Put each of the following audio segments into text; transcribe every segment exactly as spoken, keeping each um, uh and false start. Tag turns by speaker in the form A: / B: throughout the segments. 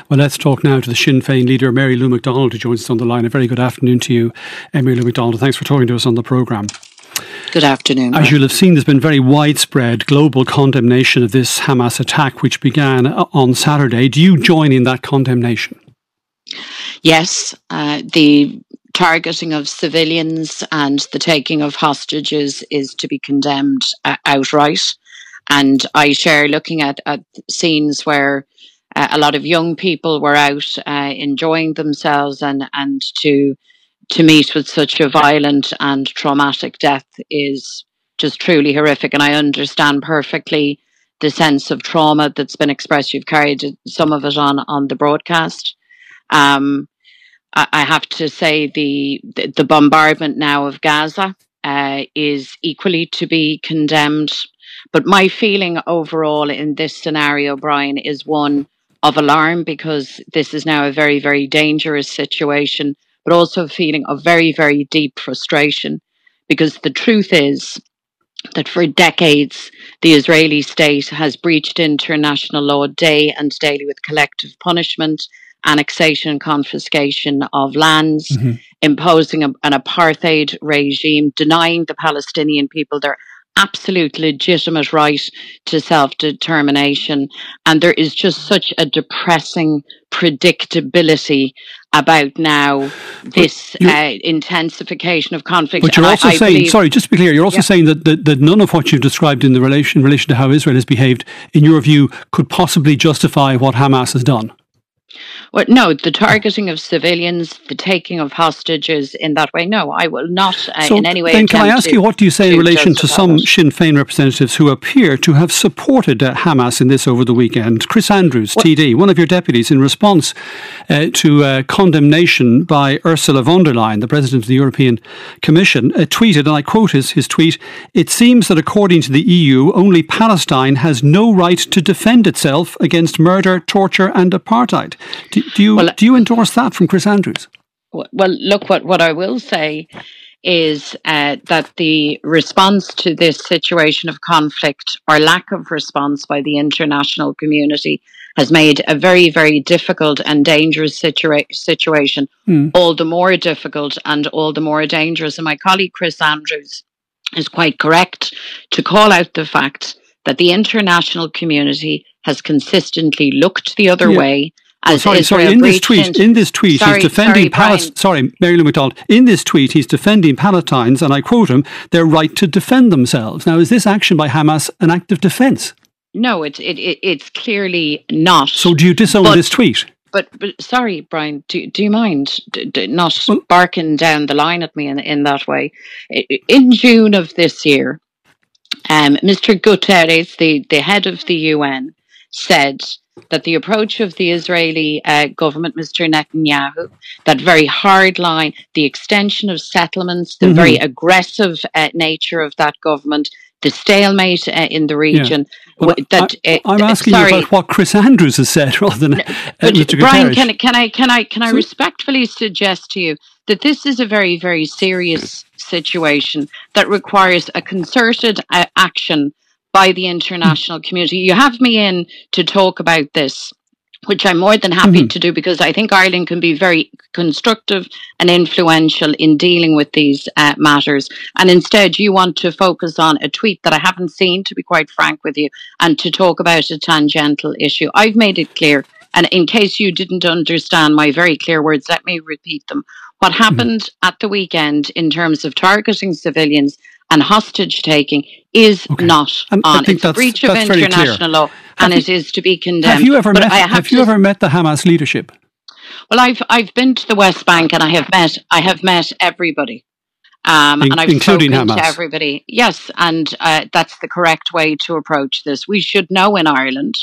A: Well, let's talk now to the Sinn Féin leader, Mary Lou McDonald, who joins us on the line. A very good afternoon to you, Mary Lou McDonald. Thanks for talking to us on the programme.
B: Good afternoon.
A: As you'll have seen, there's been very widespread global condemnation of this Hamas attack, which began on Saturday. Do you join in that condemnation?
B: Yes, uh, the targeting of civilians and the taking of hostages is to be condemned uh, outright. And I share looking at, at scenes where uh, a lot of young people were out uh, enjoying themselves, and, and to to meet with such a violent and traumatic death is just truly horrific. And I understand perfectly the sense of trauma that's been expressed. You've carried some of it on, on the broadcast. Um, I, I have to say the, the, the bombardment now of Gaza uh, is equally to be condemned. But my feeling overall in this scenario, Brian, is one of alarm, because this is now a very, very dangerous situation, but also a feeling of very, very deep frustration, because the truth is that for decades, the Israeli state has breached international law day and daily with collective punishment, annexation and confiscation of lands, mm-hmm. imposing a, an apartheid regime, denying the Palestinian people their absolute legitimate right to self-determination. And there is just such a depressing predictability about now this uh, intensification of conflict.
A: But you're
B: and
A: also
B: I, I
A: saying,
B: believe,
A: sorry, just to be clear, you're also
B: yeah.
A: saying that, that that none of what you've described in the relation in relation to how Israel has behaved, in your view, could possibly justify what Hamas has done.
B: Well, no, the targeting of civilians, the taking of hostages in that way, no, I will not uh,
A: so
B: in any way.
A: Then can I ask you, what do you say in relation to some
B: it.
A: Sinn Féin representatives who appear to have supported uh, Hamas in this over the weekend? Chris Andrews, what? T D, one of your deputies, in response uh, to uh, condemnation by Ursula von der Leyen, the President of the European Commission, uh, tweeted, and I quote his, his tweet, "It seems that according to the E U, only Palestine has no right to defend itself against murder, torture and apartheid." Do, do you well, do you endorse that from Chris Andrews?
B: Well, look, what, what I will say is uh, that the response to this situation of conflict, or lack of response by the international community, has made a very, very difficult and dangerous situa- situation mm. all the more difficult and all the more dangerous. And my colleague Chris Andrews is quite correct to call out the fact that the international community has consistently looked the other yeah. way.
A: Oh, sorry, sorry. In this tweet,
B: into,
A: in this tweet,
B: sorry,
A: he's defending
B: sorry,
A: Palestine. Sorry, Mary Lou McDonald. In this tweet, he's defending Palestinians, and I quote him, "their right to defend themselves." Now, is this action by Hamas an act of defence?
B: No, it's it, it it's clearly not.
A: So, do you disown
B: but,
A: this tweet?
B: But, but sorry, Brian, do do you mind d- d- not
A: well,
B: barking down the line at me in in that way? In June of this year, um, Mister Guterres, the the head of the U N, said that the approach of the Israeli uh, government, Mister Netanyahu, that very hard line, the extension of settlements, the mm-hmm. very aggressive uh, nature of that government, the stalemate uh, in the region.
A: Yeah. Well,
B: that
A: I, I'm
B: uh,
A: asking
B: sorry.
A: you about what Chris Andrews has said rather than uh, Mister
B: Brian,
A: Guterres.
B: can, can I can I can I
A: so,
B: respectfully suggest to you that this is a very very serious situation that requires a concerted uh, action by the international community. You have me in to talk about this, which I'm more than happy mm-hmm. to do, because I think Ireland can be very constructive and influential in dealing with these uh, matters. And instead, you want to focus on a tweet that I haven't seen, to be quite frank with you, and to talk about a tangential issue. I've made it clear, and in case you didn't understand my very clear words, let me repeat them. What happened mm-hmm. at the weekend in terms of targeting civilians and hostage taking is okay. not
A: and
B: on. It's a breach of international law, and
A: have
B: it
A: you,
B: is to be condemned.
A: Have you ever
B: but
A: met?
B: I have
A: have
B: to,
A: you ever met the Hamas leadership?
B: Well, I've I've been to the West Bank, and I have met I have met everybody, um,
A: In,
B: and I've
A: including
B: spoken
A: Hamas.
B: to everybody. Yes, and uh, that's the correct way to approach this. We should know in Ireland,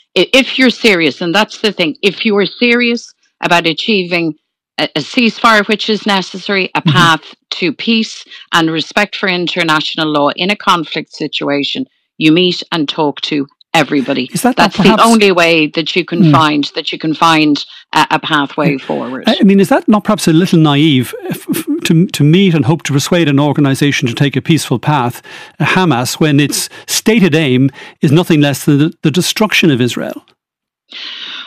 B: if you're serious, and that's the thing. If you are serious about achieving a, a ceasefire, which is necessary, a path mm-hmm. to peace and respect for international law in a conflict situation, you meet and talk to everybody.
A: Is that
B: That's
A: perhaps,
B: the only way that you can mm. find that you can find a, a pathway forward.
A: I mean, is that not perhaps a little naive f- f- to to meet and hope to persuade an organisation to take a peaceful path, Hamas, when its stated aim is nothing less than the, the destruction of Israel?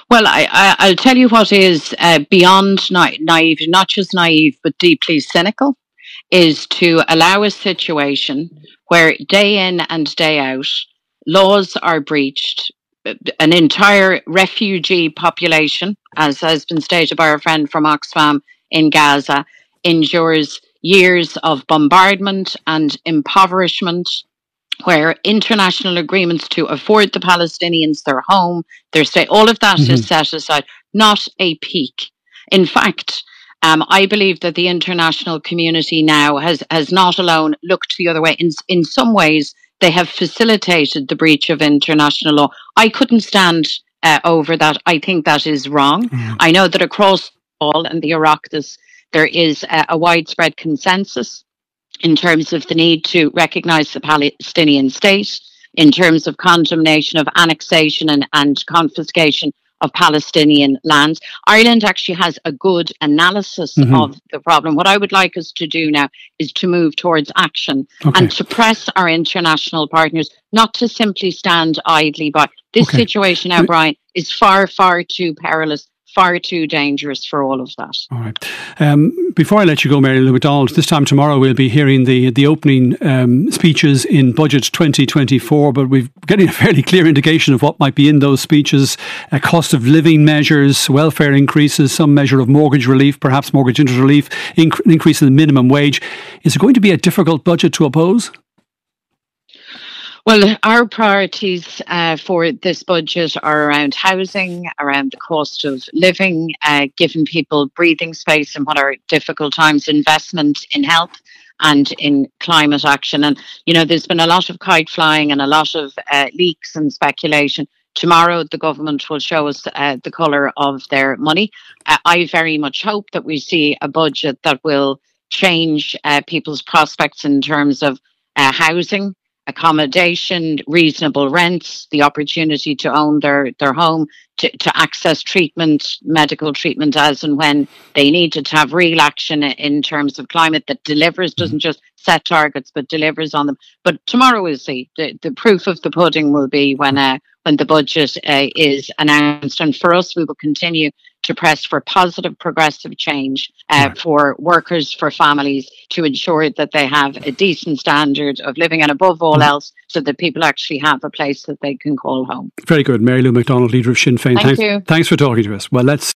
B: Well, I, I, I'll tell you what is uh, beyond na- naive, not just naive, but deeply cynical, is to allow a situation where day in and day out, laws are breached, an entire refugee population, as has been stated by our friend from Oxfam in Gaza, endures years of bombardment and impoverishment, where international agreements to afford the Palestinians their home, their stay, all of that mm-hmm. is set aside, not a peak. In fact, um, I believe that the international community now has, has not alone looked the other way. In, in some ways, they have facilitated the breach of international law. I couldn't stand uh, over that. I think that is wrong. Mm-hmm. I know that across all and the Oireachtas, there is a, a widespread consensus in terms of the need to recognise the Palestinian state, in terms of condemnation of annexation and, and confiscation of Palestinian lands. Ireland actually has a good analysis mm-hmm. of the problem. What I would like us to do now is to move towards action okay. and to press our international partners not to simply stand idly by. This okay. situation now, Brian, is far, far too perilous, far too dangerous for all of that.
A: All right. Um, before I let you go, Mary Lou McDonald, this time tomorrow we'll be hearing the the opening um, speeches in Budget twenty twenty-four, but we're getting a fairly clear indication of what might be in those speeches. A cost of living measures, welfare increases, some measure of mortgage relief, perhaps mortgage interest relief, inc- increase in the minimum wage. Is it going to be a difficult budget to oppose?
B: Well, our priorities uh, for this budget are around housing, around the cost of living, uh, giving people breathing space in what are difficult times, investment in health and in climate action. And, you know, there's been a lot of kite flying and a lot of uh, leaks and speculation. Tomorrow, the government will show us uh, the colour of their money. Uh, I very much hope that we see a budget that will change uh, people's prospects in terms of uh, housing, accommodation, reasonable rents, the opportunity to own their, their home, to, to access treatment, medical treatment as and when they need it, to have real action in terms of climate that delivers, doesn't just set targets, but delivers on them. But tomorrow we'll see. The, the proof of the pudding will be when uh, when the budget uh, is announced. And for us, we will continue to press for positive, progressive change uh, right. for workers, for families, to ensure that they have a decent standard of living, and above all mm. else, so that people actually have a place that they can call home.
A: Very good. Mary Lou McDonald, leader of Sinn Féin.
B: Thank
A: thanks,
B: you.
A: Thanks for talking to us. Well, let's